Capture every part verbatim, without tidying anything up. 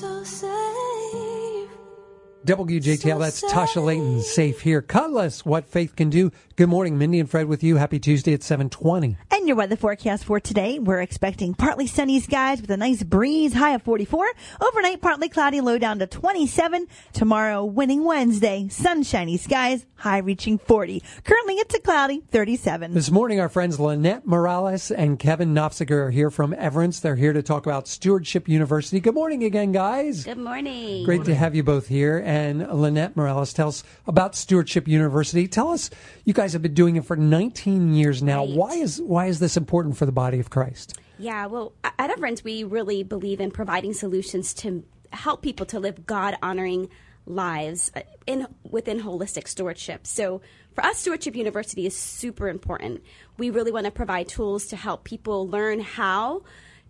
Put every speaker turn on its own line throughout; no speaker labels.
so safe.
W J T L, that's Tasha Layton, safe here. Cutlass, what faith can do. Good morning, Mindy and Fred with you. Happy Tuesday at seven twenty.
And your weather forecast for today, we're expecting partly sunny skies with a nice breeze, high of forty-four. Overnight, partly cloudy, low down to twenty-seven. Tomorrow, winning Wednesday, sunshiny skies, high reaching forty. Currently, it's a cloudy thirty-seven.
This morning, our friends Lynette Morales and Kevin Knopfziger are here from Everence. They're here to talk about Stewardship University. Good morning again, guys.
Good morning.
Great to have you both here. And Lynette Morales, tell us about Stewardship University. Tell us, you guys have been doing it for nineteen years now.
Right.
Why is why is this important for the body of Christ?
Yeah, well, at Everence, we really believe in providing solutions to help people to live God-honoring lives in within holistic stewardship. So for us, Stewardship University is super important. We really want to provide tools to help people learn how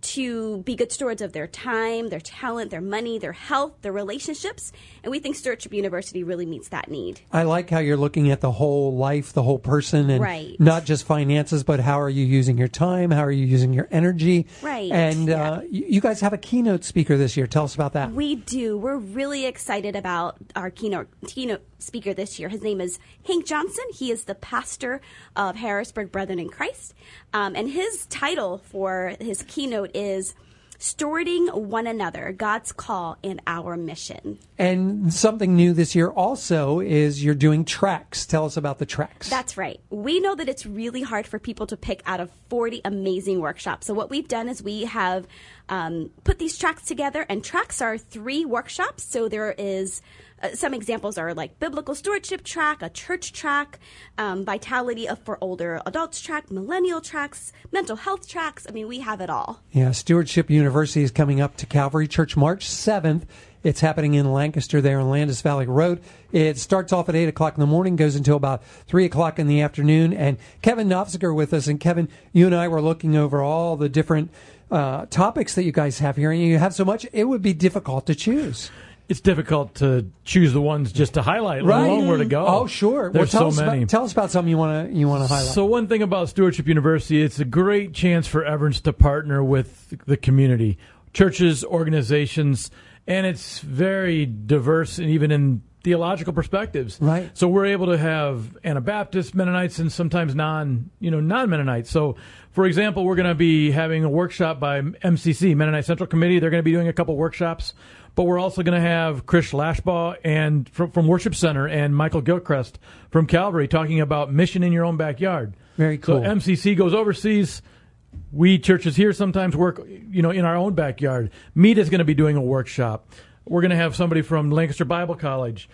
to be good stewards of their time, their talent, their money, their health, their relationships. And we think Stewardship University really meets that need.
I like how you're looking at the whole life, the whole person, and
right.
not just finances, but how are you using your time? How are you using your energy?
Right.
And
yeah.
uh, you guys have a keynote speaker this year. Tell us about that.
We do. We're really excited about our keynote keynote speaker this year. His name is Hank Johnson. He is the pastor of Harrisburg Brethren in Christ. Um, and his title for his keynote is Stewarding One Another, God's Call and Our Mission.
And something new this year also is you're doing tracks. Tell us about the tracks.
That's right. We know that it's really hard for people to pick out of forty amazing workshops. So what we've done is we have um, put these tracks together, and tracks are three workshops. So there is uh, some examples are like biblical stewardship track, a church track, um, vitality of for older adults track, millennial tracks, mental health tracks. I mean, we have it all.
Yeah, Stewardship University is coming up to Calvary Church March seventh. It's happening in Lancaster there on Landis Valley Road. It starts off at eight o'clock in the morning, goes until about three o'clock in the afternoon. And Kevin Knopfziger with us. And Kevin, you and I were looking over all the different uh, topics that you guys have here. And you have so much, it would be difficult to choose.
It's difficult to choose the ones just to highlight, let alone where to go.
Oh, sure.
There's
well, tell
so
us
many.
About, tell us about something you want to you want to highlight.
So one thing about Stewardship University, it's a great chance for Everence to partner with the community, churches, organizations, and it's very diverse and even in theological perspectives.
Right.
So we're able to have Anabaptists, Mennonites, and sometimes non, you know, non-Mennonites. So, for example, we're going to be having a workshop by M C C, Mennonite Central Committee. They're going to be doing a couple workshops. But we're also going to have Chris Lashbaugh and from, from Worship Center and Michael Gilchrist from Calvary talking about mission in your own backyard.
Very cool.
So M C C goes overseas. We churches here sometimes work, you know, in our own backyard. Meet is going to be doing a workshop. We're going to have somebody from Lancaster Bible College.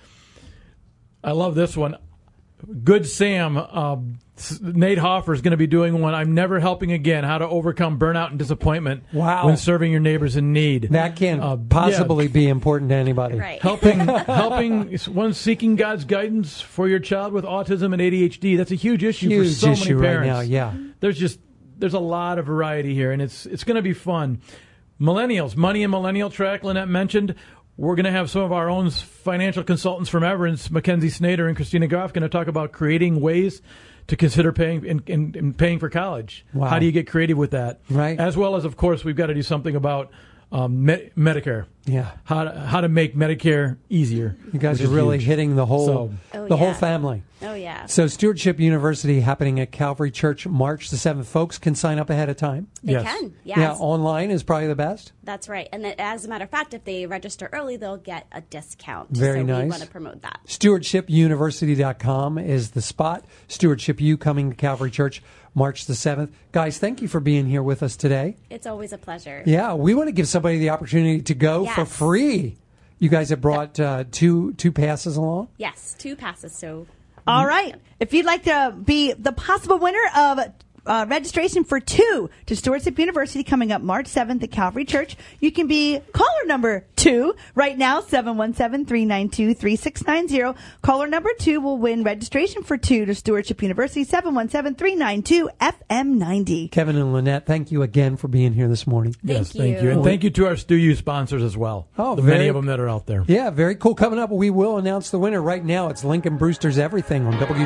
I love this one. Good Sam, uh, Nate Hoffer is going to be doing one. I'm never helping again. How to overcome burnout and disappointment
wow.
when serving your neighbors in need.
That can
uh,
possibly
yeah.
be important to anybody.
Right.
Helping, helping one seeking God's guidance for your child with autism and A D H D. That's a huge issue
huge
for so
issue
many parents.
Right now, yeah.
There's just there's a lot of variety here, and it's it's going to be fun. Millennials, Money and Millennial Track, Lynette mentioned. We're going to have some of our own financial consultants from Everence, Mackenzie Snader and Christina Goff, going to talk about creating ways to consider paying in, in, in paying for college.
Wow.
How do you get creative with that?
Right.
As well as, of course, we've got to do something about um, me- Medicare.
Yeah.
How to, how to make Medicare easier.
You guys are really
huge.
hitting the whole
So,
Oh,
the
yeah.
whole family.
Oh, yeah.
So Stewardship University happening at Calvary Church March the seventh. Folks can sign up ahead of time.
They
Yes.
can. Yes.
Yeah, online is probably the best.
That's right. And that, as a matter of fact, if they register early, they'll get a discount.
Very
so
nice.
we want to promote that.
stewardship university dot com is the spot. Stewardship U coming to Calvary Church March the seventh. Guys, thank you for being here with us today.
It's always a pleasure.
Yeah, we want to give somebody the opportunity to go
Yes.
for free. You guys have brought uh, two two passes along?
Yes, two passes. So
All right. If you'd like to be the possible winner of uh, registration for two to Stewardship University coming up March seventh at Calvary Church, you can be caller number two right now, seven one seven, three nine two, three six nine zero. Caller number two will win registration for two to Stewardship University, seven one seven, three nine two, F M ninety.
Kevin and Lynette, thank you again for being here this morning.
Yes,
Thank
thank
you.
you. And thank you to our Stu U sponsors as well.
Oh,
the
very-
many of them that are out there.
Yeah, very cool. Coming up, we will announce the winner right now. It's Lincoln Brewster's Everything on W